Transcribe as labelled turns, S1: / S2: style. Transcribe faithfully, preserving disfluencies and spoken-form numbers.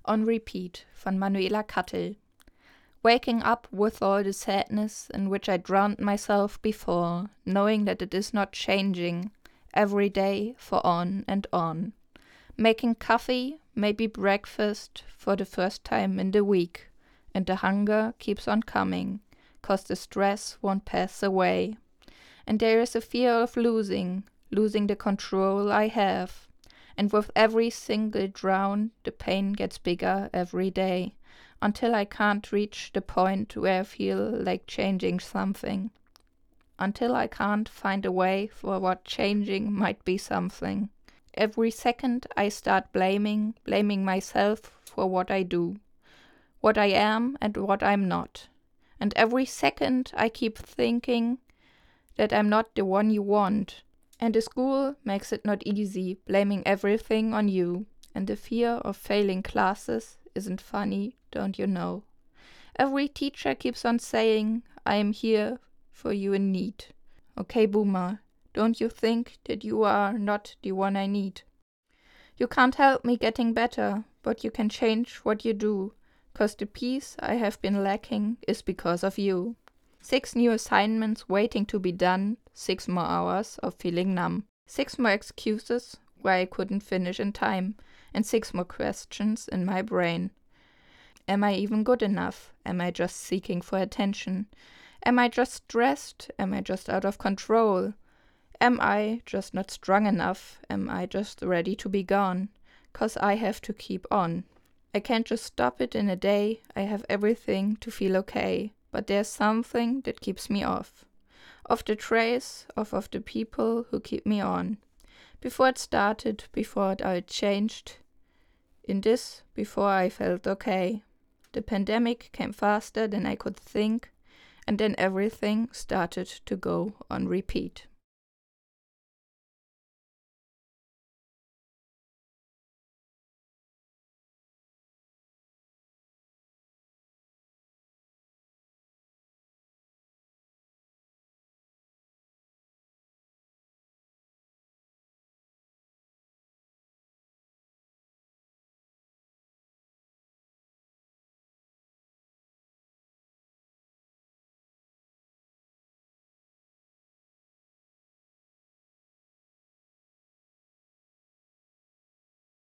S1: on Repeat von Manuela Kattel. Waking up with all the sadness in which I drowned myself before, knowing that it is not changing, every day for on and on. Making coffee, maybe breakfast, for the first time in the week, and the hunger keeps on coming, 'cause the stress won't pass away. And there is a fear of losing, losing the control I have. And with every single drown, the pain gets bigger every day, until I can't reach the point where I feel like changing something. Until I can't find a way for what changing might be something. Every second I start blaming, blaming myself for what I do, what I am and what I'm not. And every second I keep thinking that I'm not the one you want. And the school makes it not easy, blaming everything on you. And the fear of failing classes isn't funny, don't you know? Every teacher keeps on saying, I am here for you in need. Okay, Boomer, don't you think that you are not the one I need? You can't help me getting better, but you can change what you do, 'cause the peace I have been lacking is because of you. Six new assignments waiting to be done, six more hours of feeling numb. Six more excuses why I couldn't finish in time, and six more questions in my brain. Am I even good enough? Am I just seeking for attention? Am I just stressed? Am I just out of control? Am I just not strong enough? Am I just ready to be gone? 'Cause I have to keep on. I can't just stop it in a day. I have everything to feel okay. But there's something that keeps me off. Of the trace, off of the people who keep me on. Before it started, before it all changed. In this, before I felt okay. The pandemic came faster than I could think, and then everything started to go on repeat.